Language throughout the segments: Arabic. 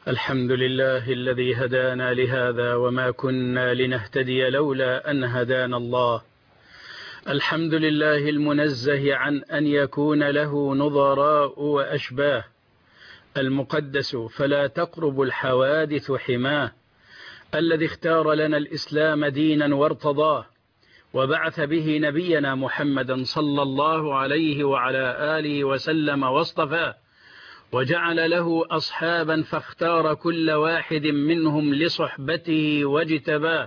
الحمد لله الذي هدانا لهذا وما كنا لنهتدي لولا أن هدانا الله. الحمد لله المنزه عن أن يكون له نظراء وأشباه، المقدس فلا تقرب الحوادث حماه، الذي اختار لنا الإسلام دينا وارتضاه، وبعث به نبينا محمدا صلى الله عليه وعلى آله وسلم واصطفاه، وجعل له أصحابا فاختار كل واحد منهم لصحبته واجتباه،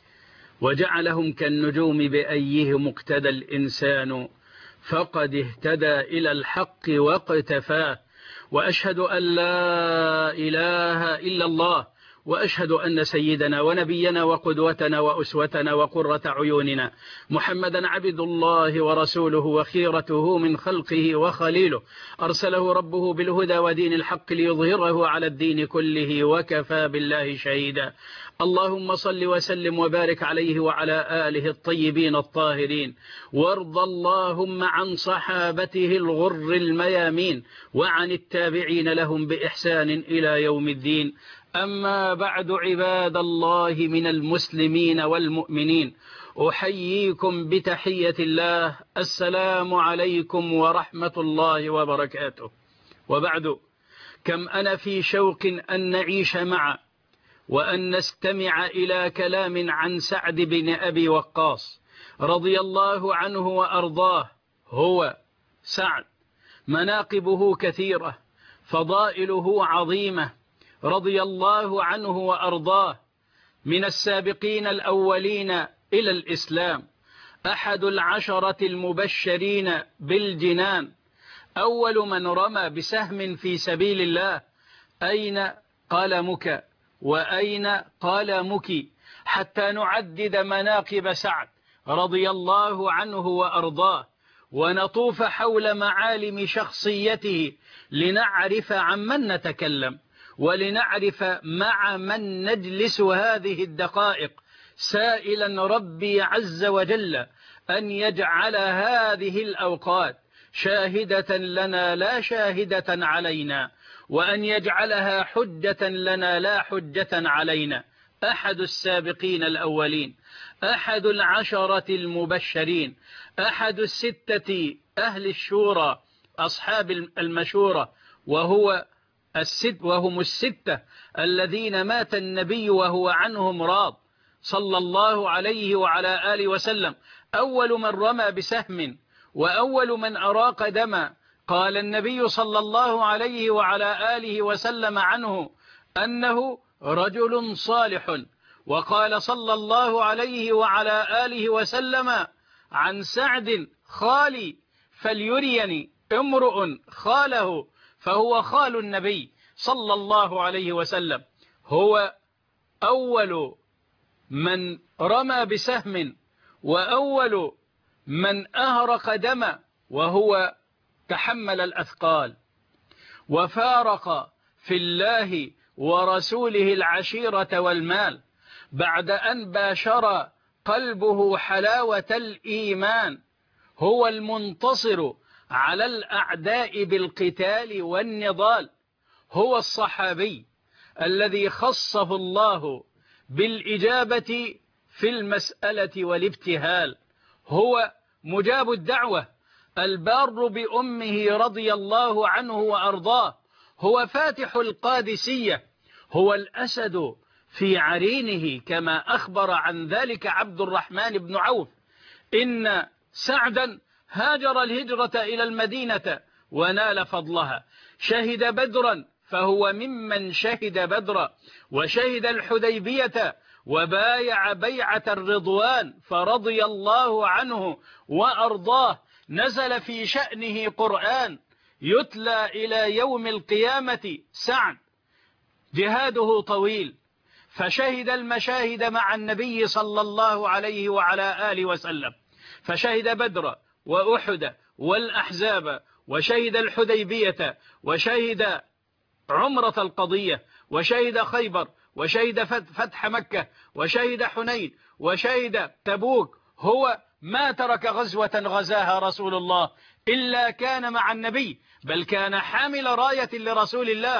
وجعلهم كالنجوم بأيهم اقتدى الإنسان فقد اهتدى إلى الحق واقتفاه. وأشهد أن لا إله إلا الله، وأشهد أن سيدنا ونبينا وقدوتنا وأسوتنا وقرة عيوننا محمدا عبد الله ورسوله وخيرته من خلقه وخليله، أرسله ربه بالهدى ودين الحق ليظهره على الدين كله وكفى بالله شهيدا. اللهم صل وسلم وبارك عليه وعلى آله الطيبين الطاهرين، وارض اللهم عن صحابته الغر الميامين وعن التابعين لهم بإحسان إلى يوم الدين. أما بعد، عباد الله من المسلمين والمؤمنين، أحييكم بتحية الله، السلام عليكم ورحمة الله وبركاته. وبعد، كم أنا في شوق أن نعيش معا وأن نستمع إلى كلام عن سعد بن أبي وقاص رضي الله عنه وأرضاه. هو سعد مناقبه كثيرة، فضائله عظيمة، رضي الله عنه وأرضاه، من السابقين الأولين إلى الإسلام، أحد العشرة المبشرين بالجنان، أول من رمى بسهم في سبيل الله. أين قلمك وأين قلمك حتى نعدد مناقب سعد رضي الله عنه وأرضاه، ونطوف حول معالم شخصيته لنعرف عن من نتكلم ولنعرف مع من نجلس هذه الدقائق، سائلا ربي عز وجل أن يجعل هذه الأوقات شاهدة لنا لا شاهدة علينا، وأن يجعلها حجة لنا لا حجة علينا. أحد السابقين الأولين، أحد العشرة المبشرين، أحد الستة أهل الشورى أصحاب المشورة، وهم الستة الذين مات النبي وهو عنهم راض صلى الله عليه وعلى آله وسلم. أول من رمى بسهم وأول من أراق دما، قال النبي صلى الله عليه وعلى آله وسلم عنه أنه رجل صالح، وقال صلى الله عليه وعلى آله وسلم عن سعد خالي فليريني امرؤ خاله فهو خال النبي صلى الله عليه وسلم. هو أول من رمى بسهم وأول من أهرق دما، وهو تحمل الأثقال وفارق في الله ورسوله العشيرة والمال بعد أن باشر قلبه حلاوة الإيمان. هو المنتصر على الأعداء بالقتال والنضال. هو الصحابي الذي خصه الله بالإجابة في المسألة والابتهال. هو مجاب الدعوة البار بأمه رضي الله عنه وأرضاه. هو فاتح القادسية، هو الأسد في عرينه كما أخبر عن ذلك عبد الرحمن بن عوف. إن سعدا هاجر الهجرة إلى المدينة ونال فضلها، شهد بدرا فهو ممن شهد بدرا، وشهد الحديبية وبايع بيعة الرضوان فرضي الله عنه وأرضاه. نزل في شأنه قرآن يتلى إلى يوم القيامة. سعد جهاده طويل، فشهد المشاهد مع النبي صلى الله عليه وعلى آله وسلم، فشهد بدر وأحد والأحزاب، وشهد الحديبية، وشهد عمرة القضية، وشهد خيبر، وشهد فتح مكة، وشهد حنين، وشهد تبوك. هو ما ترك غزوة غزاها رسول الله إلا كان مع النبي، بل كان حامل راية لرسول الله،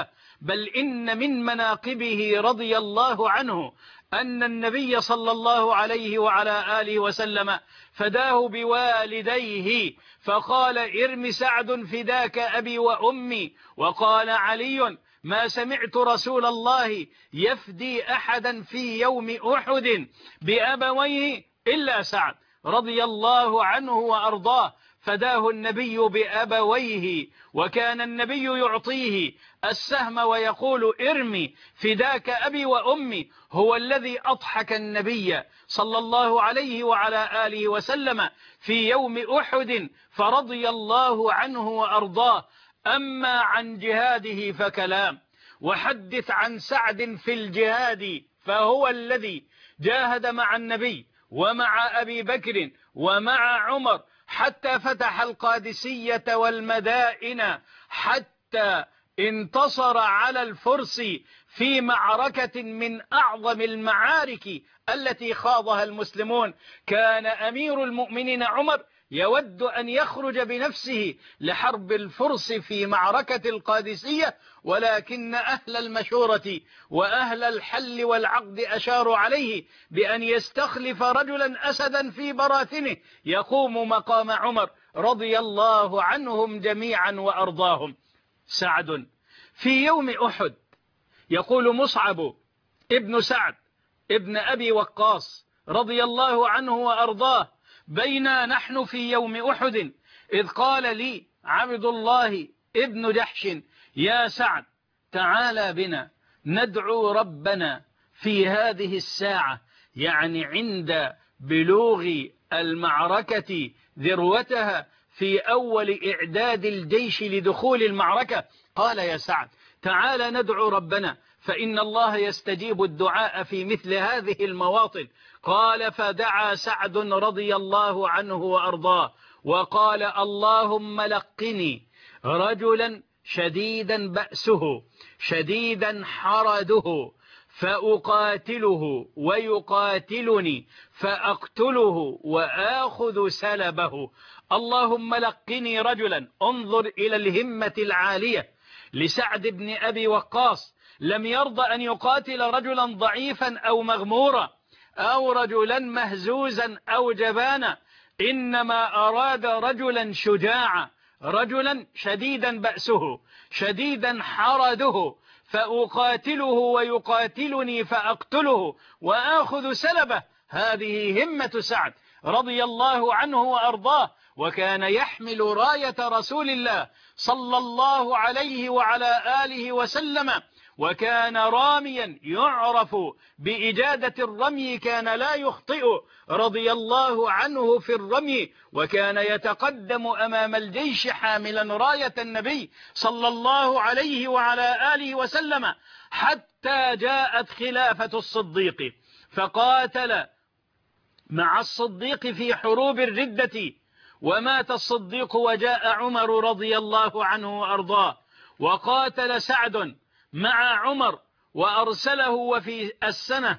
بل إن من مناقبه رضي الله عنه أن النبي صلى الله عليه وعلى آله وسلم فداه بوالديه فقال ارم سعد فداك أبي وأمي. وقال علي ما سمعت رسول الله يفدي أحدا في يوم أحد بأبويه إلا سعد رضي الله عنه وأرضاه، فداه النبي بأبويه. وكان النبي يعطيه السهم ويقول ارمي فداك أبي وأمي. هو الذي أضحك النبي صلى الله عليه وعلى آله وسلم في يوم أحد فرضي الله عنه وأرضاه. أما عن جهاده فكلام. وحدث عن سعد في الجهاد، فهو الذي جاهد مع النبي ومع أبي بكر ومع عمر حتى فتح القادسية والمدائن، حتى انتصر على الفرس في معركة من أعظم المعارك التي خاضها المسلمون. كان أمير المؤمنين عمر يود أن يخرج بنفسه لحرب الفرس في معركة القادسية، ولكن أهل المشورة وأهل الحل والعقد أشاروا عليه بأن يستخلف رجلا أسدا في براثنه يقوم مقام عمر رضي الله عنهم جميعا وأرضاهم. سعد في يوم أحد، يقول مصعب ابن سعد ابن أبي وقاص رضي الله عنه وأرضاه: بينا نحن في يوم أحد إذ قال لي عبد الله ابن جحش يا سعد تعالى بنا ندعو ربنا في هذه الساعة، يعني عند بلوغ المعركة ذروتها في أول إعداد الجيش لدخول المعركة. قال يا سعد تعالى ندعو ربنا فإن الله يستجيب الدعاء في مثل هذه المواطن. قال فدعا سعد رضي الله عنه وأرضاه وقال اللهم لقني رجلا شديدا بأسه شديدا حرده فأقاتله ويقاتلني فأقتله وآخذ سلبه. اللهم لقني رجلا. انظر إلى الهمة العالية لسعد بن أبي وقاص، لم يرضى أن يقاتل رجلا ضعيفا أو مغمورا أو رجلا مهزوزا أو جبانا، إنما أراد رجلا شجاعا، رجلا شديدا بأسه شديدا حرده فأقاتله ويقاتلني فأقتله وآخذ سلبه. هذه همة سعد رضي الله عنه وأرضاه، وكان يحمل راية رسول الله صلى الله عليه وعلى آله وسلم، وكان راميا يعرف بإجادة الرمي، كان لا يخطئ رضي الله عنه في الرمي، وكان يتقدم أمام الجيش حاملا راية النبي صلى الله عليه وعلى آله وسلم، حتى جاءت خلافة الصديق فقاتل مع الصديق في حروب الردة، ومات الصديق وجاء عمر رضي الله عنه وأرضاه، وقاتل سعد مع عمر وأرسله. وفي السنة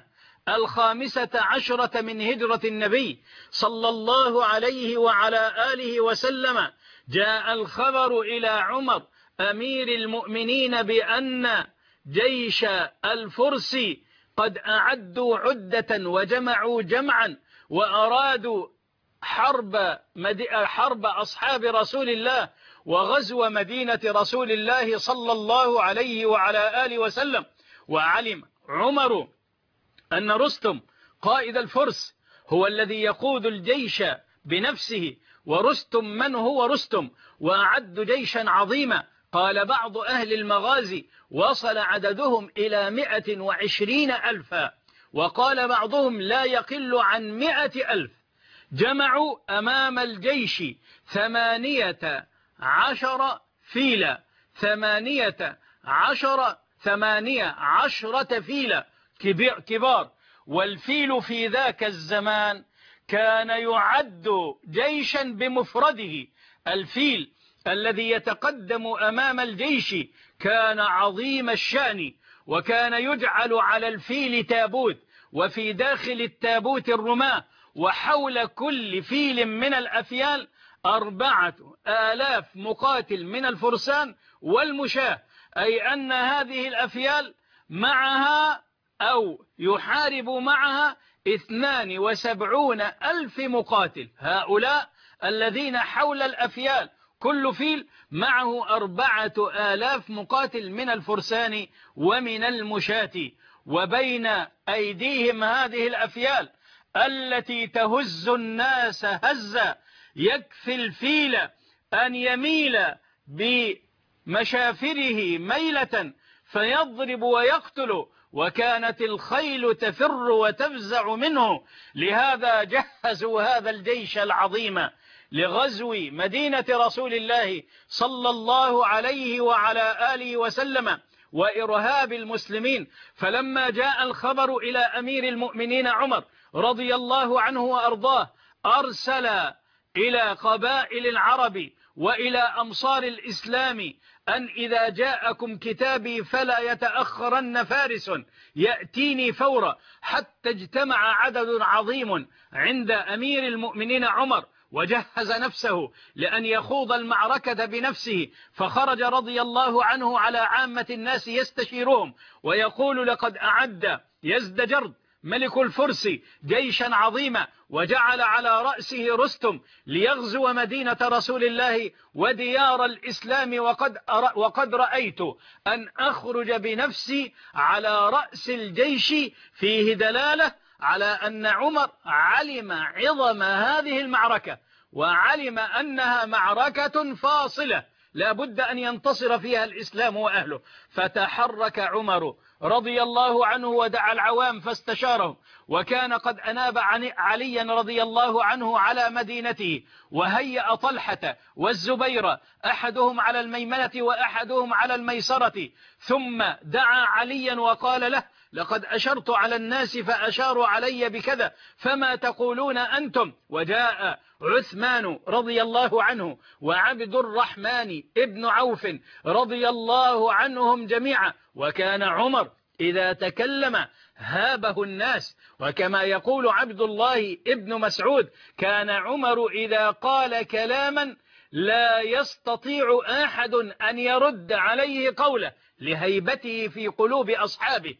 15 من هجرة النبي صلى الله عليه وعلى آله وسلم جاء الخبر إلى عمر أمير المؤمنين بأن جيش الفرس قد أعدوا عدة وجمعوا جمعا وأرادوا حرب أصحاب رسول الله وغزو مدينة رسول الله صلى الله عليه وعلى آله وسلم. وعلم عمر أن رستم قائد الفرس هو الذي يقود الجيش بنفسه، ورستم من هو رستم؟ وأعد جيشا عظيما. قال بعض أهل المغازي وصل عددهم إلى 120,000، وقال بعضهم لا يقل عن 100,000. جمعوا أمام الجيش 18 فيلة، 18 فيلة كبار. والفيل في ذاك الزمان كان يعد جيشا بمفرده. الفيل الذي يتقدم أمام الجيش كان عظيم الشأن، وكان يجعل على الفيل تابوت، وفي داخل التابوت الرماة، وحول كل فيل من الأفيال 4,000 مقاتل من الفرسان والمشاة أي أن هذه الأفيال معها أو يحارب معها 72,000 مقاتل. هؤلاء الذين حول الأفيال كل فيل معه 4,000 مقاتل من الفرسان ومن المشاة، وبين أيديهم هذه الأفيال التي تهز الناس هزا. يكفي الفيل أن يميل بمشافره ميلة فيضرب ويقتل، وكانت الخيل تفر وتفزع منه. لهذا جهزوا هذا الجيش العظيم لغزو مدينة رسول الله صلى الله عليه وعلى آله وسلم وإرهاب المسلمين. فلما جاء الخبر إلى أمير المؤمنين عمر رضي الله عنه وأرضاه أرسل إلى قبائل العرب وإلى أمصار الإسلام أن إذا جاءكم كتابي فلا يتأخرن فارس يأتيني فورا، حتى اجتمع عدد عظيم عند أمير المؤمنين عمر وجهز نفسه لأن يخوض المعركة بنفسه، فخرج رضي الله عنه على عامة الناس يستشيرهم ويقول لقد أعد يزدجرد ملك الفرس جيشا عظيما وجعل على رأسه رستم ليغزو مدينة رسول الله وديار الإسلام، وقد رأيت أن أخرج بنفسي على رأس الجيش. فيه دلالة على أن عمر علم عظم هذه المعركة وعلم أنها معركة فاصلة لا بد أن ينتصر فيها الإسلام وأهله. فتحرك عمر رضي الله عنه ودعا العوام فاستشارهم، وكان قد أناب عليا رضي الله عنه على مدينته، وهيأ طلحة والزبير أحدهم على الميمنة وأحدهم على الميسرة، ثم دعا عليا وقال له لقد أشرت على الناس فأشاروا علي بكذا، فما تقولون أنتم؟ وجاء عثمان رضي الله عنه وعبد الرحمن ابن عوف رضي الله عنهم جميعا. وكان عمر إذا تكلم هابه الناس، وكما يقول عبد الله ابن مسعود كان عمر إذا قال كلاما لا يستطيع أحد أن يرد عليه قوله، لهيبته في قلوب أصحابه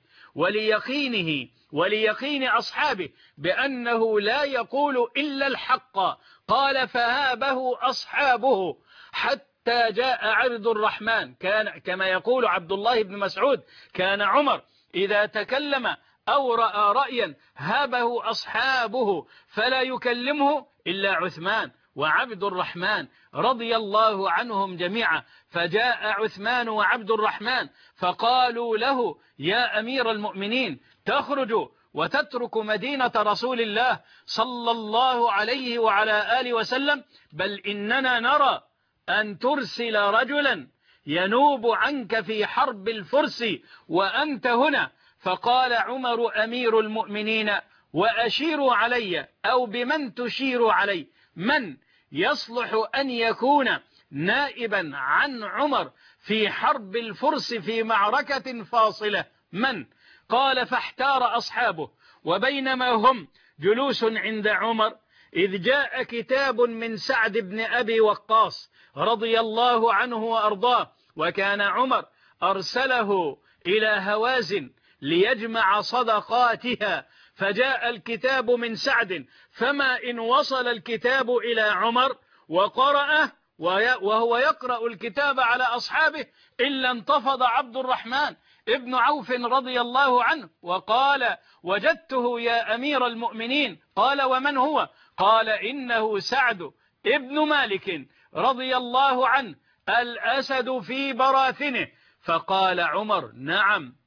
وليقين أصحابه بأنه لا يقول إلا الحق. قال فهابه أصحابه حتى جاء عبد الرحمن. كان كما يقول عبد الله بن مسعود كان عمر إذا تكلم أو رأى رأيا هابه أصحابه فلا يكلمه إلا عثمان وعبد الرحمن رضي الله عنهم جميعا. فجاء عثمان وعبد الرحمن فقالوا له يا أمير المؤمنين تخرج وتترك مدينة رسول الله صلى الله عليه وعلى آله وسلم، بل إننا نرى أن ترسل رجلا ينوب عنك في حرب الفرس وأنت هنا. فقال عمر أمير المؤمنين وأشيروا علي أو بمن تشير علي؟ من يصلح أن يكون نائبا عن عمر في حرب الفرس في معركة فاصلة؟ من؟ قال فاحتار أصحابه. وبينما هم جلوس عند عمر إذ جاء كتاب من سعد بن أبي وقاص رضي الله عنه وأرضاه، وكان عمر أرسله إلى هوازن ليجمع صدقاتها، فجاء الكتاب من سعد، فما إن وصل الكتاب إلى عمر وقرأه وهو يقرأ الكتاب على أصحابه إلا انتفض عبد الرحمن ابن عوف رضي الله عنه وقال وجدته يا أمير المؤمنين. قال ومن هو؟ قال إنه سعد ابن مالك رضي الله عنه الأسد في براثنه. فقال عمر نعم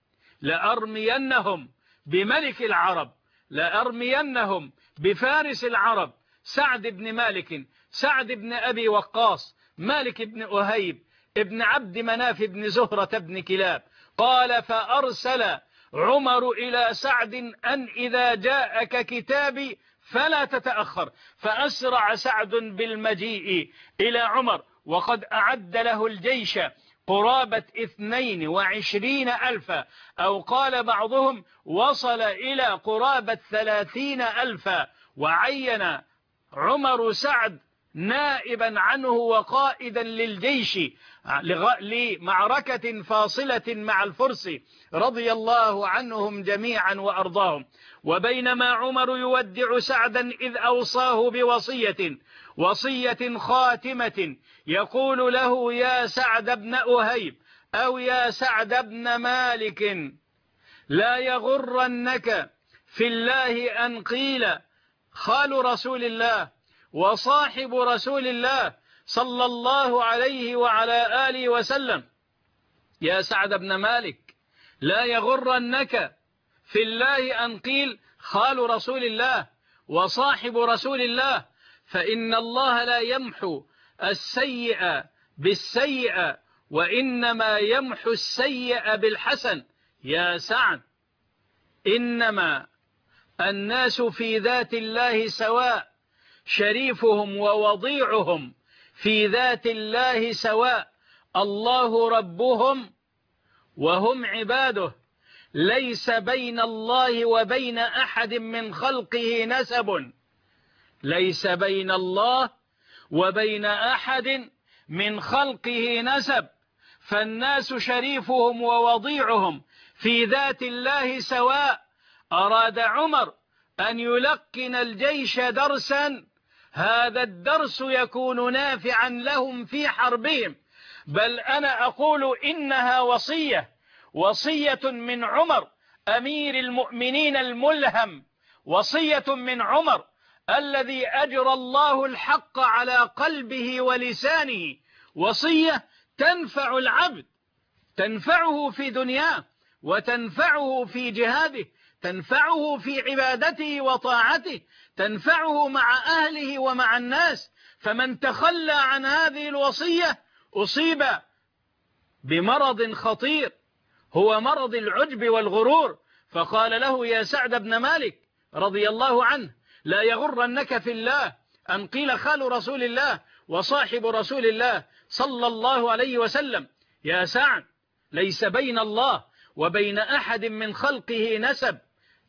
لأرمينهم بملك العرب، لأرمينهم بفارس العرب، سعد بن مالك، سعد بن أبي وقاص، مالك بن أهيب ابن عبد مناف بن زهرة بن كلاب. قال فأرسل عمر إلى سعد أن إذا جاءك كتابي فلا تتأخر. فأسرع سعد بالمجيء إلى عمر وقد أعد له الجيش قرابة 22,000، أو قال بعضهم وصل إلى قرابة 30,000. وعين عمر سعد نائبا عنه وقائدا للجيش لمعركة فاصلة مع الفرس رضي الله عنهم جميعا وأرضاهم. وبينما عمر يودع سعدا إذ أوصاه وصية خاتمة يقول له: يا سعد بن أهيب أو يا سعد بن مالك، لا يغرنك في الله أن قيل خال رسول الله وصاحب رسول الله صلى الله عليه وعلى آله وسلم. يا سعد بن مالك، لا يغرنك في الله أن قيل خال رسول الله وصاحب رسول الله، فإن الله لا يمحو السيئ بالسيئ وإنما يمحو السيئ بالحسن. يا سعد، إنما الناس في ذات الله سواء، شريفهم ووضيعهم في ذات الله سواء، الله ربهم وهم عباده، ليس بين الله وبين أحد من خلقه نسب، ليس بين الله وبين أحد من خلقه نسب، فالناس شريفهم ووضيعهم في ذات الله سواء. أراد عمر أن يلقن الجيش درسا، هذا الدرس يكون نافعا لهم في حربهم، بل أنا أقول إنها وصية من عمر أمير المؤمنين الملهم، وصية من عمر الذي أجرى الله الحق على قلبه ولسانه، وصية تنفع العبد، تنفعه في دنياه وتنفعه في جهاده، تنفعه في عبادته وطاعته، تنفعه مع أهله ومع الناس. فمن تخلى عن هذه الوصية أصيب بمرض خطير، هو مرض العجب والغرور. فقال له: يا سعد بن مالك رضي الله عنه، لا يغرنك في الله أن قيل خال رسول الله وصاحب رسول الله صلى الله عليه وسلم. يا سعد، ليس بين الله وبين أحد من خلقه نسب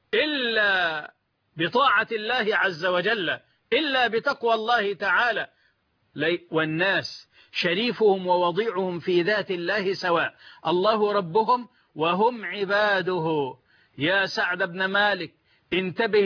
إلا بطاعة الله عز وجل، إلا بتقوى الله تعالى. والناس شريفهم ووضيعهم في ذات الله سواء، الله ربهم وهم عباده. يا سعد بن مالك، انتبه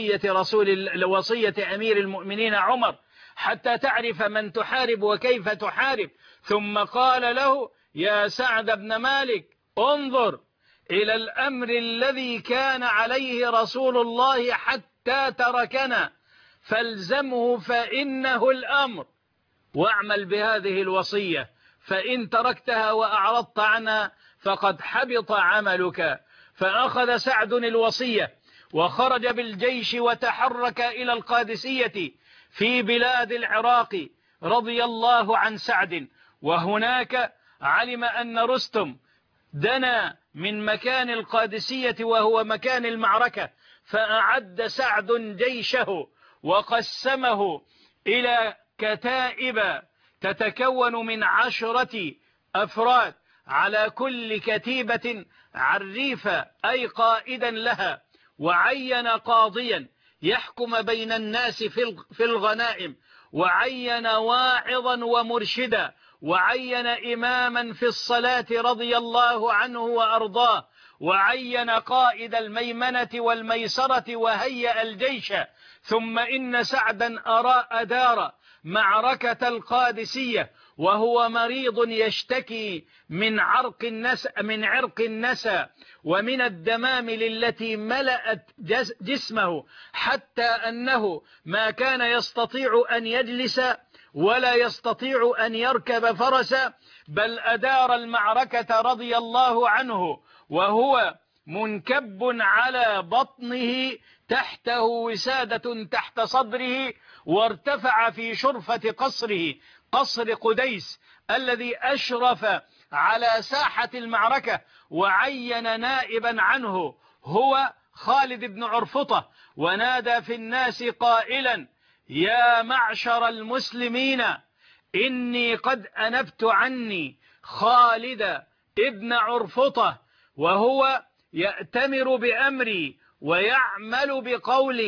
لوصية أمير المؤمنين عمر حتى تعرف من تحارب وكيف تحارب. ثم قال له: يا سعد بن مالك، انظر إلى الأمر الذي كان عليه رسول الله حتى تركنا، فالزمه فإنه الأمر، واعمل بهذه الوصية، فإن تركتها وأعرضت عنها فقد حبط عملك. فأخذ سعد الوصية وخرج بالجيش وتحرك إلى القادسية في بلاد العراق رضي الله عن سعد. وهناك علم أن رستم دنا من مكان القادسية وهو مكان المعركة، فأعد سعد جيشه وقسمه إلى كتائب تتكون من 10 أفراد، على كل كتيبة عريفة أي قائدا لها، وعين قاضيا يحكم بين الناس في الغنائم، وعين واعظا ومرشدا، وعين إماما في الصلاة رضي الله عنه وأرضاه، وعين قائد الميمنة والميسرة وهيأ الجيش. ثم إن سعدا أدار معركة القادسية وهو مريض يشتكي من عرق النسى ومن الدمامل التي ملأت جسمه، حتى أنه ما كان يستطيع أن يجلس ولا يستطيع أن يركب فرسا، بل أدار المعركة رضي الله عنه وهو منكب على بطنه، تحته وسادة تحت صدره، وارتفع في شرفة قصره، قصر قديس الذي أشرف على ساحة المعركة، وعين نائبا عنه هو خالد بن عرفطة، ونادى في الناس قائلا: يا معشر المسلمين، إني قد أنبت عني خالد ابن عرفطة، وهو يأتمر بأمري ويعمل بقولي،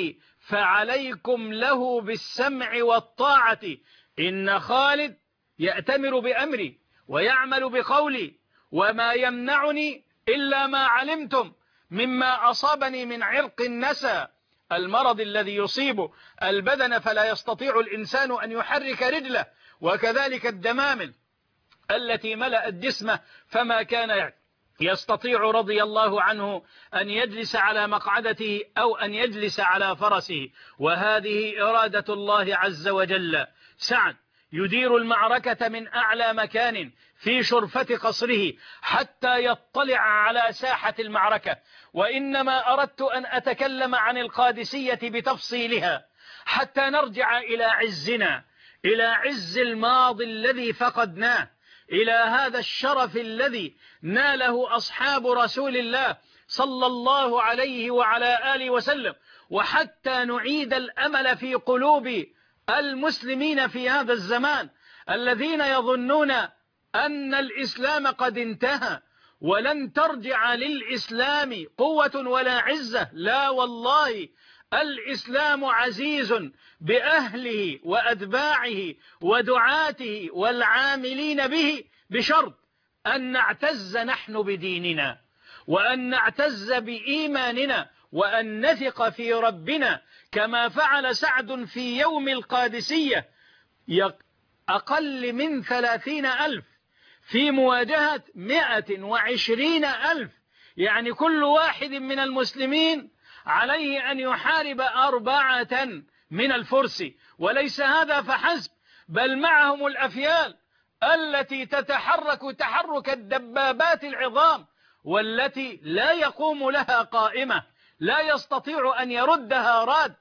فعليكم له بالسمع والطاعة. إن خالد يأتمر بأمري ويعمل بقولي، وما يمنعني إلا ما علمتم مما أصابني من عرق النسى، المرض الذي يصيب البدن فلا يستطيع الإنسان أن يحرك رجله، وكذلك الدمامل التي ملأت جسمه فما كان يستطيع رضي الله عنه أن يجلس على مقعدته أو أن يجلس على فرسه. وهذه إرادة الله عز وجل. سعد يدير المعركة من أعلى مكان في شرفة قصره حتى يطلع على ساحة المعركة. وإنما أردت أن أتكلم عن القادسية بتفصيلها حتى نرجع إلى عزنا، إلى عز الماضي الذي فقدناه، إلى هذا الشرف الذي ناله أصحاب رسول الله صلى الله عليه وعلى آله وسلم، وحتى نعيد الأمل في قلوب المسلمين في هذا الزمان الذين يظنون أن الإسلام قد انتهى ولن ترجع للإسلام قوة ولا عزة. لا والله، الإسلام عزيز بأهله وأتباعه ودعاته والعاملين به، بشرط أن نعتز نحن بديننا، وأن نعتز بإيماننا، وأن نثق في ربنا كما فعل سعد في يوم القادسية، أقل من 30,000 في مواجهة 120,000. يعني كل واحد من المسلمين عليه أن يحارب 4 من الفرس. وليس هذا فحسب، بل معهم الأفيال التي تتحرك تحرك الدبابات العظام، والتي لا يقوم لها قائمة، لا يستطيع أن يردها راد.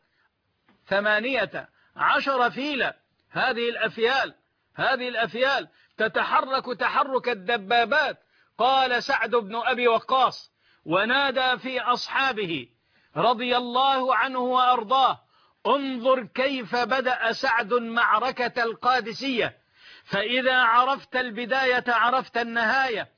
18 فيلة. هذه الأفيال تتحرك تحرك الدبابات. قال سعد بن أبي وقاص ونادى في أصحابه رضي الله عنه وأرضاه: انظر كيف بدأ سعد معركة القادسية، فإذا عرفت البداية عرفت النهاية،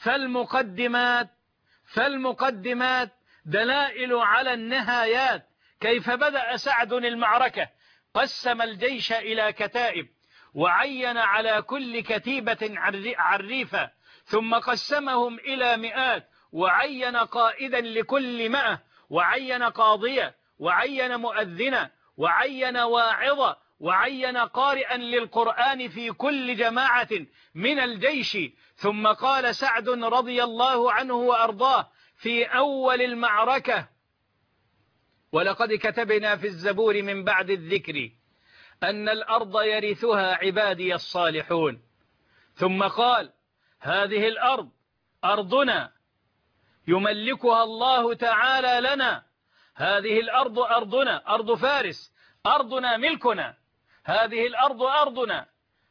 فالمقدمات دلائل على النهايات. كيف بدأ سعد المعركة؟ قسم الجيش إلى كتائب، وعين على كل كتيبة عريفة، ثم قسمهم إلى مئات، وعين قائدا لكل 100، وعين قاضية، وعين مؤذنة، وعين واعظة، وعين قارئا للقرآن في كل جماعة من الجيش. ثم قال سعد رضي الله عنه وأرضاه في أول المعركة: ولقد كتبنا في الزبور من بعد الذكر أن الأرض يرثها عبادي الصالحون. ثم قال: هذه الأرض أرضنا يملكها الله تعالى لنا، هذه الأرض أرضنا، أرض فارس، أرضنا ملكنا، هذه الأرض أرضنا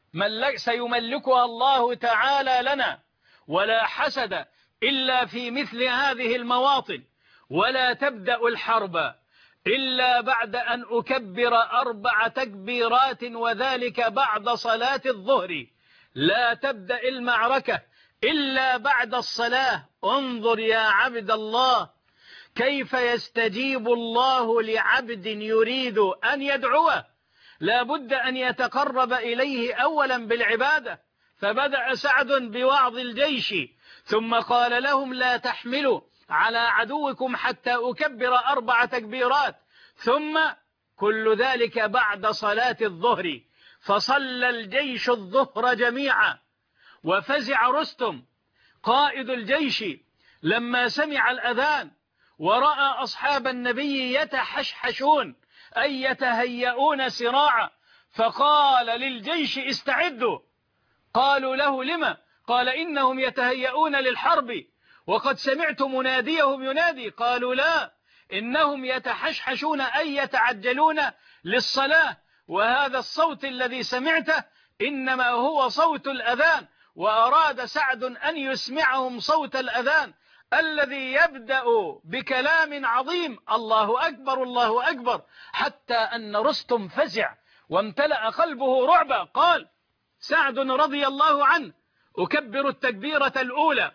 سيملكها الله تعالى لنا، ولا حسد إلا في مثل هذه المواطن، ولا تبدأ الحرب إلا بعد أن أكبر 4 تكبيرات، وذلك بعد صلاة الظهر. لا تبدأ المعركة إلا بعد الصلاة. انظر يا عبد الله كيف يستجيب الله لعبد يريد أن يدعوه، لا بد أن يتقرب إليه أولا بالعبادة. فبدأ سعد بوعظ الجيش، ثم قال لهم: لا تحملوا على عدوكم حتى أكبر 4 تكبيرات، ثم كل ذلك بعد صلاة الظهر. فصلى الجيش الظهر جميعا، وفزع رستم قائد الجيش لما سمع الأذان ورأى أصحاب النبي يتحشحشون أي يتهيئون سراعا، فقال للجيش: استعدوا. قالوا له: لما؟ قال: إنهم يتهيئون للحرب، وقد سمعت مناديهم ينادي. قالوا: لا، إنهم يتحشحشون أي يتعجلون للصلاة، وهذا الصوت الذي سمعته إنما هو صوت الأذان. وأراد سعد أن يسمعهم صوت الأذان الذي يبدأ بكلام عظيم: الله أكبر الله أكبر، حتى أن رستم فزع وامتلأ قلبه رعبا. قال سعد رضي الله عنه: أكبر التكبيرة الأولى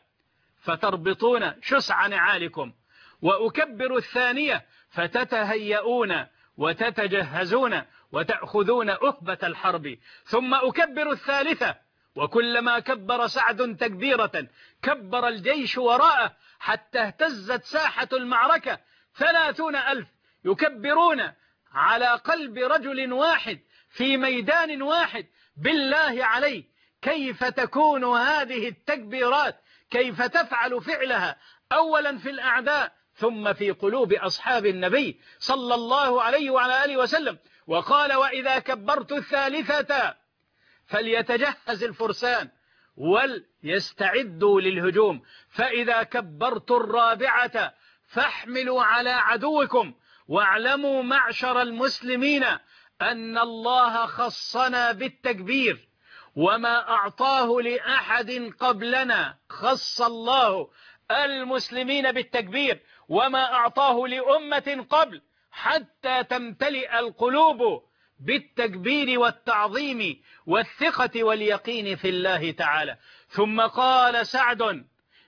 فتربطون شسع نعالكم، وأكبر الثانية فتتهيئون، وتتجهزون وتأخذون أهبة الحرب. ثم أكبر الثالثة، وكلما كبر سعد تكبيرة كبر الجيش وراءه حتى اهتزت ساحة المعركة. 30,000 يكبرون على قلب رجل واحد في ميدان واحد. بالله عليك كيف تكون هذه التكبيرات؟ كيف تفعل فعلها أولا في الأعداء ثم في قلوب أصحاب النبي صلى الله عليه وعلى آله وسلم؟ وقال: وإذا كبرت الثالثة فليتجهز الفرسان وليستعدوا للهجوم، فإذا كبرت الرابعة فاحملوا على عدوكم، واعلموا معشر المسلمين أن الله خصنا بالتكبير، وما أعطاه لأحد قبلنا خص الله المسلمين بالتكبير، وما أعطاه لأمة قبل حتى تمتلئ القلوب بالتكبير والتعظيم والثقة واليقين في الله تعالى. ثم قال سعد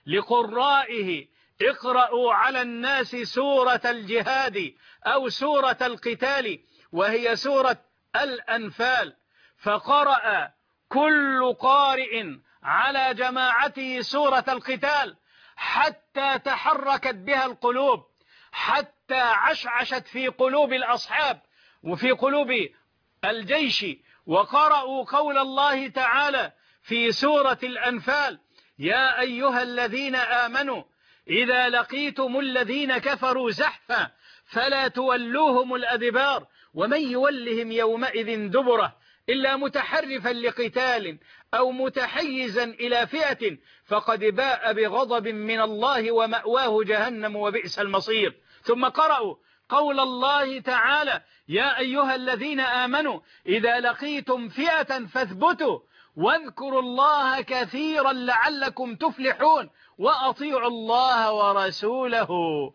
لقرائه: اقرأوا على الناس سورة الجهاد أو سورة القتال، وهي سورة الأنفال. فقرأ كل قارئ على جماعته سورة القتال حتى تحركت بها القلوب، حتى عشعشت في قلوب الأصحاب وفي قلوب الجيش. وقرأوا قول الله تعالى في سورة الأنفال: يا أيها الذين آمنوا إذا لقيتم الذين كفروا زحفا فلا تولوهم الأدبار ومن يولهم يومئذ دبره إلا متحرفا لقتال أو متحيزا إلى فئة فقد باء بغضب من الله ومأواه جهنم وبئس المصير. ثم قرأوا قول الله تعالى: يا أيها الذين آمنوا إذا لقيتم فئة فاثبتوا واذكروا الله كثيرا لعلكم تفلحون وأطيعوا الله ورسوله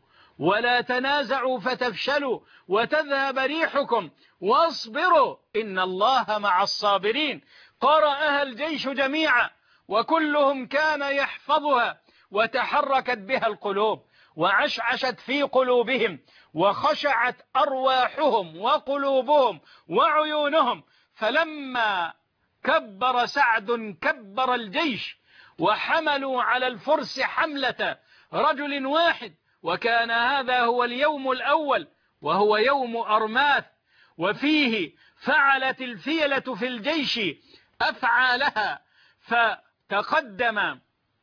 ولا تنازعوا فتفشلوا وتذهب ريحكم واصبروا إن الله مع الصابرين. قرأها الجيش جميعا وكلهم كان يحفظها، وتحركت بها القلوب وعشعشت في قلوبهم وخشعت أرواحهم وقلوبهم وعيونهم. فلما كبر سعد كبر الجيش وحملوا على الفرس حملة رجل واحد، وكان هذا هو اليوم الأول وهو يوم أرماث، وفيه فعلت الفيلة في الجيش أفعالها. فتقدم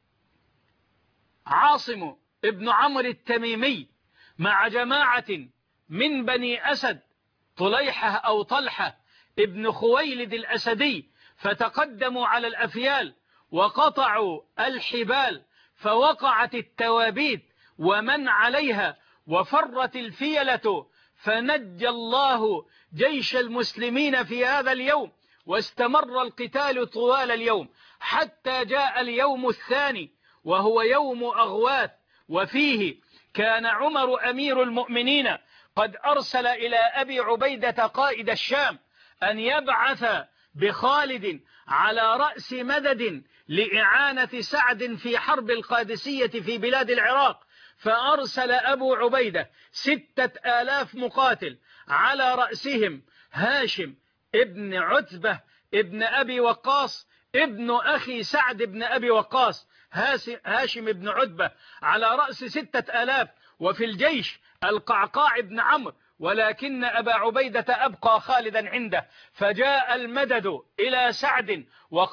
عاصم ابن عمرو التميمي مع جماعة من بني أسد، طليحة أو طلحة ابن خويلد الأسدي، فتقدموا على الأفيال وقطعوا الحبال فوقعت التوابيت ومن عليها وفرت الفيلة، فنجى الله جيش المسلمين في هذا اليوم، واستمر القتال طوال اليوم حتى جاء اليوم الثاني وهو يوم أغواث. وفيه كان عمر أمير المؤمنين قد أرسل إلى أبي عبيدة قائد الشام أن يبعث بخالد على رأس مدد لإعانة سعد في حرب القادسية في بلاد العراق. فأرسل أبو عبيدة 6,000 مقاتل على رأسهم هاشم ابن عتبة ابن أبي وقاص ابن أخي سعد ابن أبي وقاص. هاشم ابن عتبة على رأس 6,000، وفي الجيش القعقاع ابن عمرو، ولكن أبا عبيدة أبقى خالدا عنده. فجاء المدد إلى سعد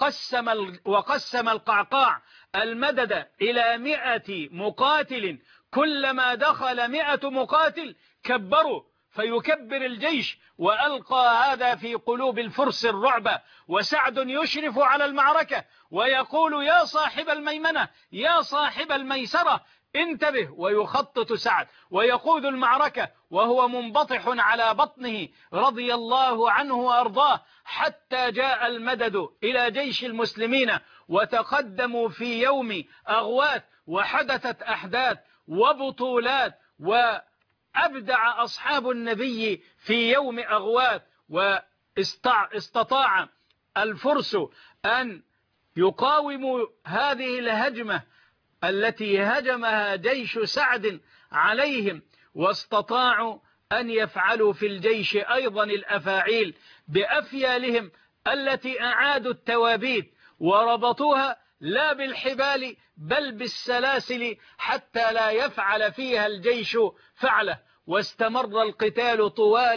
وقسم القعقاع المدد إلى 100 مقاتل، كلما دخل 100 مقاتل كبروا، فيكبر الجيش وألقى هذا في قلوب الفرس الرعب. وسعد يشرف على المعركة ويقول: يا صاحب الميمنة يا صاحب الميسرة انتبه. ويخطط سعد ويقود المعركة وهو منبطح على بطنه رضي الله عنه وأرضاه، حتى جاء المدد إلى جيش المسلمين وتقدموا في يوم أغواث، وحدثت أحداث وبطولات، وأبدع أصحاب النبي في يوم أغواث. واستطاع الفرس أن يقاوموا هذه الهجمة التي هجمها جيش سعد عليهم، واستطاعوا أن يفعلوا في الجيش أيضا الأفاعيل بأفيالهم التي أعادوا التوابيت وربطوها لا بالحبال بل بالسلاسل حتى لا يفعل فيها الجيش فعله. واستمر القتال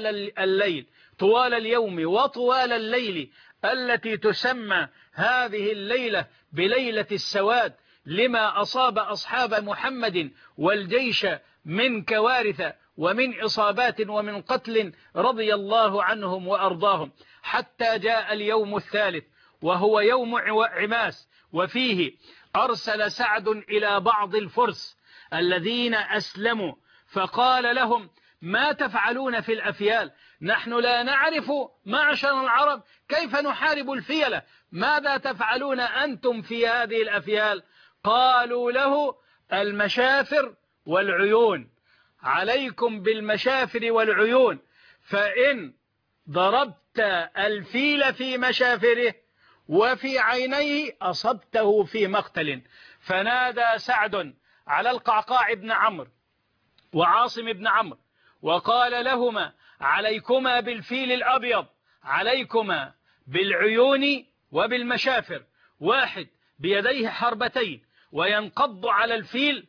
طوال اليوم وطوال الليل التي تسمى هذه الليلة بليلة السواد، لما أصاب أصحاب محمد والجيش من كوارث ومن إصابات ومن قتل رضي الله عنهم وأرضاهم، حتى جاء اليوم الثالث وهو يوم عماس. وفيه أرسل سعد إلى بعض الفرس الذين أسلموا فقال لهم: ما تفعلون في الأفيال؟ نحن لا نعرف معشر العرب كيف نحارب الفيلة، ماذا تفعلون أنتم في هذه الأفيال؟ قالوا له: المشافر والعيون، عليكم بالمشافر والعيون، فإن ضربت الفيل في مشافره وفي عينيه أصبته في مقتل. فنادى سعد على القعقاع بن عمرو وعاصم بن عمرو وقال لهما: عليكما بالفيل الأبيض، عليكما بالعيون وبالمشافر، واحد بيديه حربتين وينقض على الفيل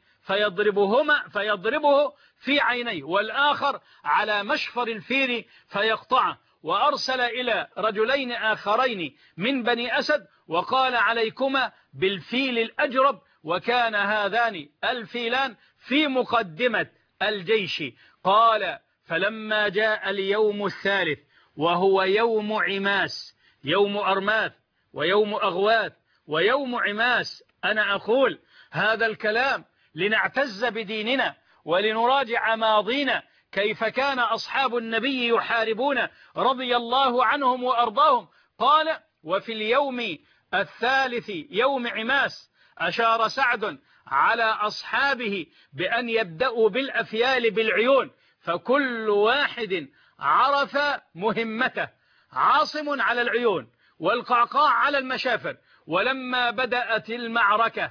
فيضربه في عينيه، والآخر على مشفر الفيل فيقطعه. وأرسل إلى رجلين آخرين من بني أسد وقال: عليكما بالفيل الأجرب. وكان هذان الفيلان في مقدمة الجيش. قال: فلما جاء اليوم الثالث وهو يوم عماس، يوم أرماث ويوم أغواث ويوم عماس، أنا أقول هذا الكلام لنعتز بديننا ولنراجع ماضينا، كيف كان أصحاب النبي يحاربون رضي الله عنهم وأرضاهم. قال: وفي اليوم الثالث يوم عماس أشار سعد على أصحابه بأن يبدأوا بالأفيال بالعيون، فكل واحد عرف مهمته، عاصم على العيون والقعقاع على المشافر. ولما بدأت المعركة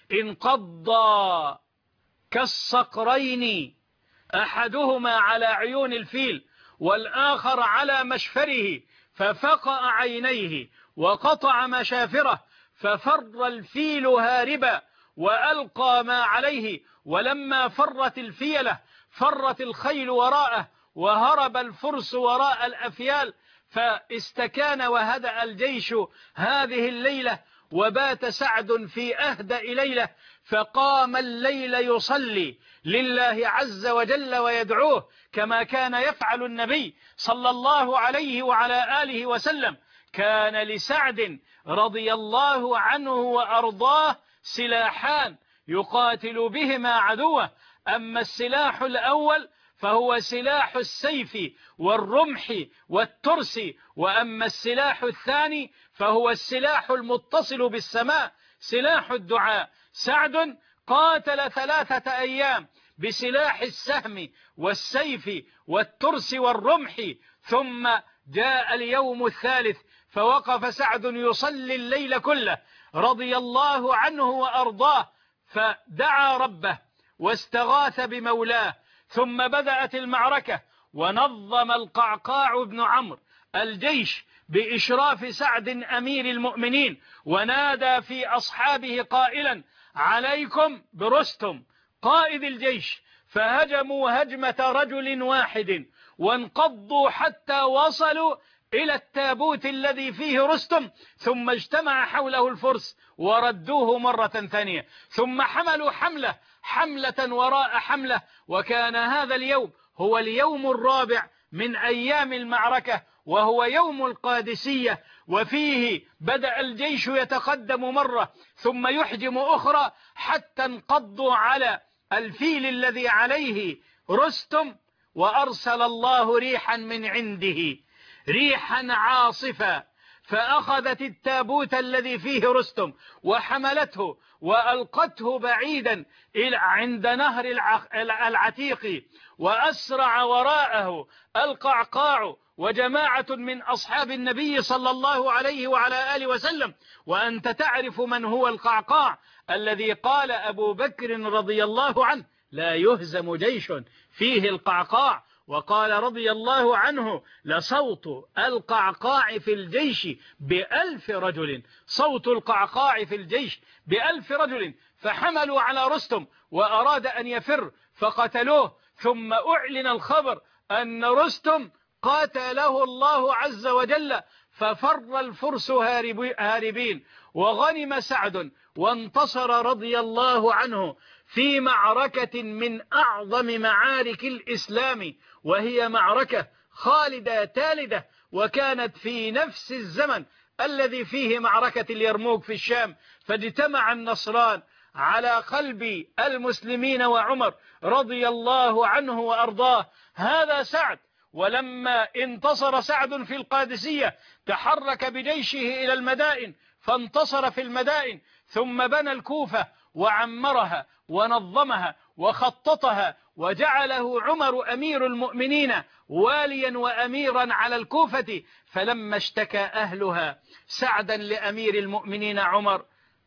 انقضى كالصقرين، أحدهما على عيون الفيل والآخر على مشفره، ففقأ عينيه وقطع مشافره، ففر الفيل هاربا وألقى ما عليه. ولما فرت الفيلة فرت الخيل وراءه وهرب الفرس وراء الأفيال، فاستكان وهدأ الجيش هذه الليلة. وبات سعد في أهدأ ليلة، فقام الليل يصلي لله عز وجل ويدعوه كما كان يفعل النبي صلى الله عليه وعلى آله وسلم. كان لسعد رضي الله عنه وأرضاه سلاحان يقاتل بهما عدوه. أما السلاح الأول فهو سلاح السيف والرمح والترس، وأما السلاح الثاني فهو السلاح المتصل بالسماء، سلاح الدعاء. سعد قاتل 3 أيام بسلاح السهم والسيف والترس والرمح، ثم جاء اليوم الثالث فوقف سعد يصلي الليل كله رضي الله عنه وأرضاه، فدعا ربه واستغاث بمولاه. ثم بدأت المعركة، ونظم القعقاع بن عمرو الجيش بإشراف سعد أمير المؤمنين، ونادى في أصحابه قائلا: عليكم برستم قائد الجيش. فهجموا هجمة رجل واحد وانقضوا حتى وصلوا إلى التابوت الذي فيه رستم، ثم اجتمع حوله الفرس وردوه مرة ثانية، ثم حملوا حملة وراء حملة. وكان هذا اليوم هو اليوم الرابع من أيام المعركة، وهو يوم القادسية، وفيه بدأ الجيش يتقدم مرة ثم يحجم أخرى حتى انقضوا على الفيل الذي عليه رستم. وأرسل الله ريحا من عنده، ريحا عاصفا، فأخذت التابوت الذي فيه رستم وحملته وألقته بعيدا إلى عند نهر العتيق، وأسرع وراءه القعقاع وجماعة من أصحاب النبي صلى الله عليه وعلى آله وسلم. وأنت تعرف من هو القعقاع الذي قال أبو بكر رضي الله عنه: لا يهزم جيش فيه القعقاع. وقال رضي الله عنه: لصوت القعقاع في الجيش ب1000 رجل، صوت القعقاع في الجيش ب1000 رجل. فحملوا على رستم وأراد أن يفر فقتلوه، ثم أعلن الخبر أن رستم قاتله الله عز وجل، ففر الفرس هاربين، وغنم سعد وانتصر رضي الله عنه في معركة من أعظم معارك الإسلام، وهي معركة خالدة تالدة، وكانت في نفس الزمن الذي فيه معركة اليرموك في الشام. فاجتمع النصران على قلب المسلمين وعمر رضي الله عنه وأرضاه. هذا سعد. ولما انتصر سعد في القادسية تحرك بجيشه إلى المدائن، فانتصر في المدائن، ثم بنى الكوفة وعمرها ونظمها وخططها، وجعله عمر أمير المؤمنين واليا وأميرا على الكوفة. فلما اشتكى أهلها سعدا لأمير المؤمنين عمر،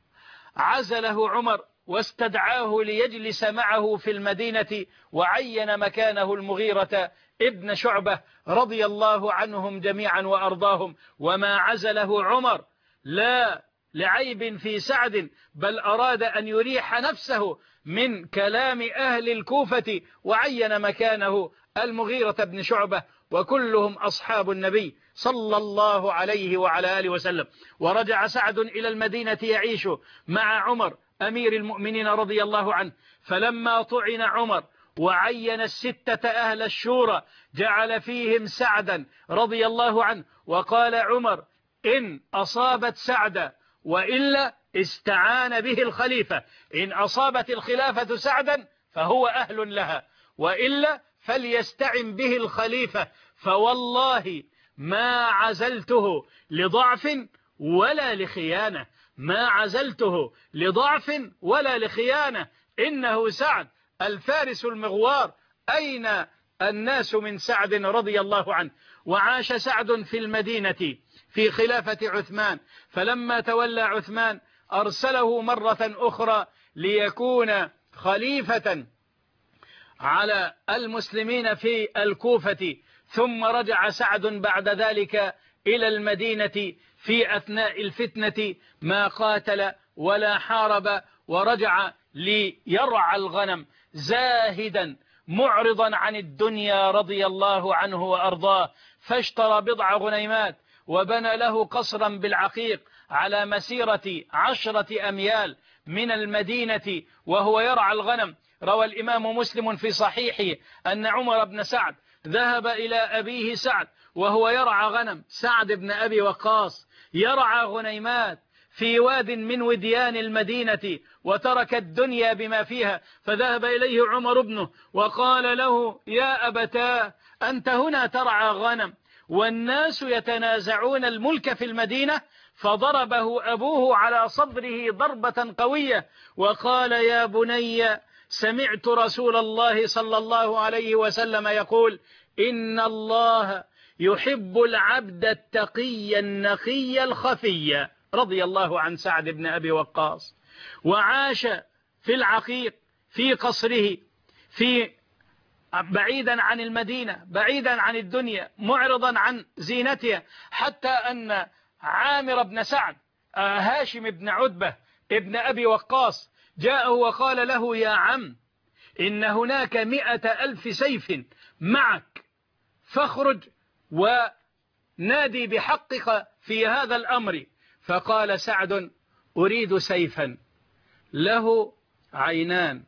عزله عمر واستدعاه ليجلس معه في المدينة، وعين مكانه المغيرة ابن شعبة رضي الله عنهم جميعا وأرضاهم. وما عزله عمر لا لعيب في سعد، بل أراد أن يريح نفسه من كلام أهل الكوفة، وعين مكانه المغيرة بن شعبة، وكلهم أصحاب النبي صلى الله عليه وعلى آله وسلم. ورجع سعد إلى المدينة يعيش مع عمر أمير المؤمنين رضي الله عنه. فلما طعن عمر وعين الستة أهل الشورى جعل فيهم سعدا رضي الله عنه، وقال عمر: إن أصابت سعدا وإلا استعان به الخليفة، إن أصابت الخلافة سعدا فهو أهل لها، وإلا فليستعن به الخليفة، فوالله ما عزلته لضعف ولا لخيانة، ما عزلته لضعف ولا لخيانة، إنه سعد الفارس المغوار، أين الناس من سعد رضي الله عنه. وعاش سعد في المدينة في خلافة عثمان، فلما تولى عثمان أرسله مرة أخرى ليكون خليفة على المسلمين في الكوفة. ثم رجع سعد بعد ذلك إلى المدينة في أثناء الفتنة، ما قاتل ولا حارب، ورجع ليرعى الغنم زاهدا معرضا عن الدنيا رضي الله عنه وأرضاه. فاشترى بضع غنيمات وبنى له قصرا بالعقيق على مسيرة 10 أميال من المدينة وهو يرعى الغنم. روى الإمام مسلم في صحيحه أن عمر بن سعد ذهب إلى أبيه سعد وهو يرعى غنم، سعد بن أبي وقاص يرعى غنيمات في واد من وديان المدينة، وترك الدنيا بما فيها، فذهب إليه عمر ابنه وقال له: يا أبتاه، أنت هنا ترعى غنم والناس يتنازعون الملك في المدينة؟ فضربه أبوه على صدره ضربة قوية وقال: يا بني، سمعت رسول الله صلى الله عليه وسلم يقول: إن الله يحب العبد التقي النقي الخفي. رضي الله عن سعد بن أبي وقاص. وعاش في العقيق في قصره بعيدا عن المدينة، بعيدا عن الدنيا، معرضا عن زينتها، حتى أن عامر بن سعد هاشم بن عتبة ابن أبي وقاص جاءه وقال له: يا عم، إن هناك 100,000 سيف معك، فاخرج ونادي بحقك في هذا الأمر. فقال سعد: أريد سيفا له عينان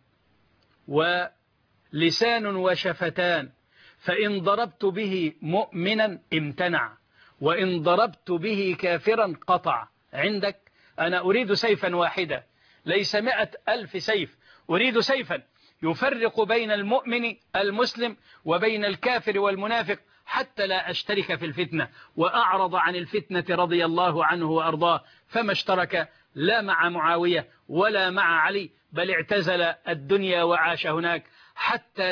ولسان وشفتان، فإن ضربت به مؤمنا امتنع، وإن ضربت به كافرا قطع. عندك؟ أنا أريد سيفا واحدا، ليس 100,000 سيف، أريد سيفا يفرق بين المؤمن المسلم وبين الكافر والمنافق، حتى لا أشترك في الفتنة. وأعرض عن الفتنة رضي الله عنه وأرضاه، فما اشترك لا مع معاوية ولا مع علي، بل اعتزل الدنيا وعاش هناك حتى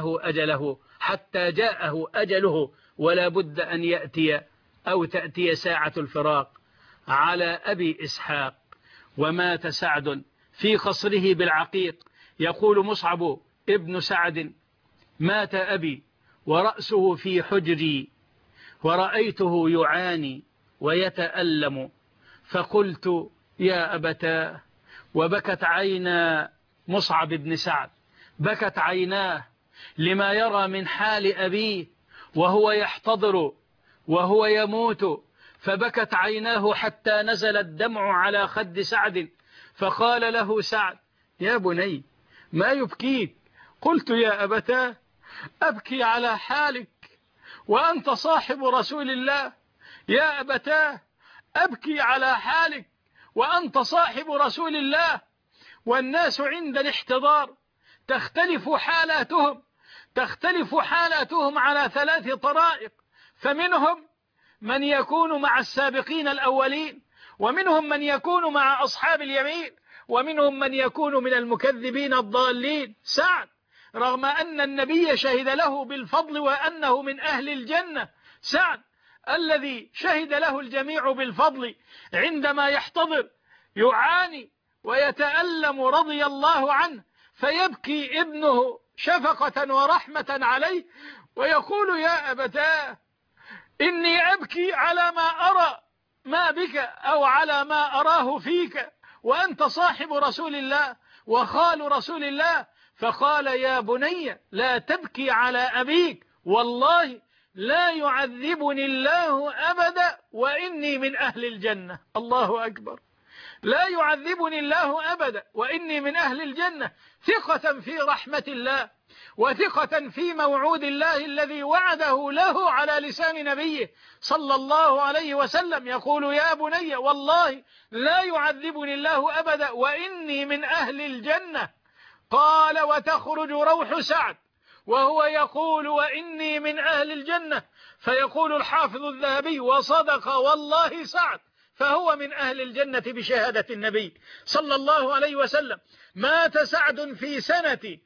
جاءه أجله، ولا بد أن يأتي أو تأتي ساعة الفراق على أبي إسحاق. ومات سعد في قصره بالعقيق. يقول مصعب ابن سعد: مات أبي ورأسه في حجري ورأيته يعاني ويتألم، فقلت يا أبتاه، وبكت عينا مصعب بن سعد، بكت عيناه لما يرى من حال أبيه وهو يحتضر وهو يموت، فبكت عيناه حتى نزل الدمع على خد سعد، فقال له سعد يا بني ما يبكيك؟ قلت يا أبتاه أبكي على حالك وأنت صاحب رسول الله، يا أبتاه أبكي على حالك وأنت صاحب رسول الله، والناس عند الاحتضار تختلف حالاتهم على 3 طرائق، فمنهم من يكون مع السابقين الأولين، ومنهم من يكون مع أصحاب اليمين، ومنهم من يكون من المكذبين الضالين. سعد رغم أن النبي شهد له بالفضل وأنه من أهل الجنة، سعد الذي شهد له الجميع بالفضل عندما يحتضر يعاني ويتألم رضي الله عنه، فيبكي ابنه شفقة ورحمة عليه ويقول يا أبتاه إني أبكي على ما أرى ما بك أو على ما أراه فيك، وأنت صاحب رسول الله وخال رسول الله. فقال يا بني لا تبكي على أبيك، والله لا يعذبني الله أبدا وإني من أهل الجنة. الله أكبر، لا يعذبني الله أبدا وإني من أهل الجنة، ثقة في رحمة الله وثقة في موعود الله الذي وعده له على لسان نبيه صلى الله عليه وسلم، يقول يا بني والله لا يعذبني الله أبدا وإني من أهل الجنة. قال وتخرج روح سعد وهو يقول وإني من أهل الجنة، فيقول الحافظ الذهبي وصدق والله سعد، فهو من أهل الجنة بشهادة النبي صلى الله عليه وسلم. مات سعد في سنة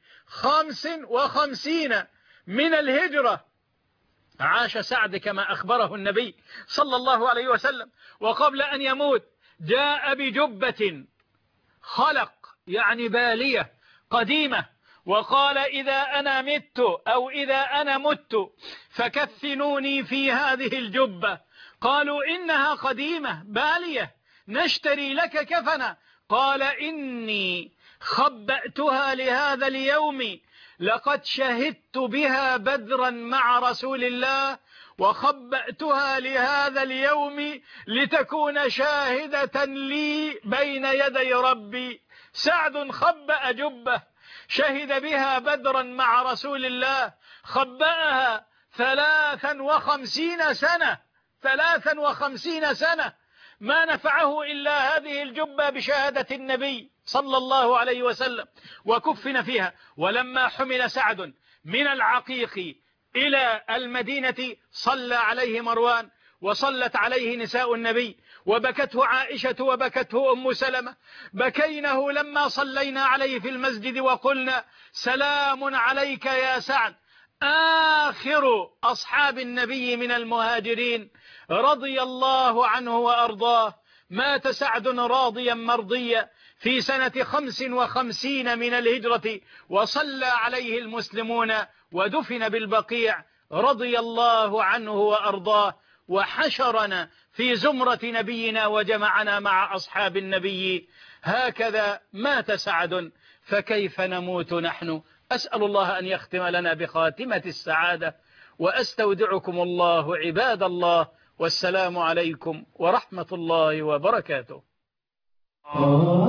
55 من الهجرة، عاش سعد كما أخبره النبي صلى الله عليه وسلم، وقبل أن يموت جاء بجبة خلق يعني بالية قديمة، وقال إذا أنا مت أو إذا أنا مت فكفنوني في هذه الجبة. قالوا إنها قديمة بالية نشتري لك كفنا، قال إني خبأتها لهذا اليوم، لقد شهدت بها بدرا مع رسول الله وخبأتها لهذا اليوم لتكون شاهدة لي بين يدي ربي. سعد خبأ جبة شهد بها بدرا مع رسول الله، خبأها 53 سنة، 53 سنة، ما نفعه إلا هذه الجبة بشهادة النبي صلى الله عليه وسلم، وكفن فيها. ولما حمل سعد من العقيق إلى المدينة صلى عليه مروان وصلت عليه نساء النبي، وبكته عائشة وبكته أم سلمة، بكينه لما صلينا عليه في المسجد وقلنا سلام عليك يا سعد، آخر أصحاب النبي من المهاجرين رضي الله عنه وأرضاه. مات سعد راضيا مرضيا في سنة 55 من الهجرة، وصلى عليه المسلمون ودفن بالبقيع رضي الله عنه وأرضاه، وحشرنا في زمرة نبينا وجمعنا مع أصحاب النبي. هكذا مات سعد، فكيف نموت نحن؟ أسأل الله أن يختم لنا بخاتمة السعادة، وأستودعكم الله عباد الله، والسلام عليكم ورحمة الله وبركاته.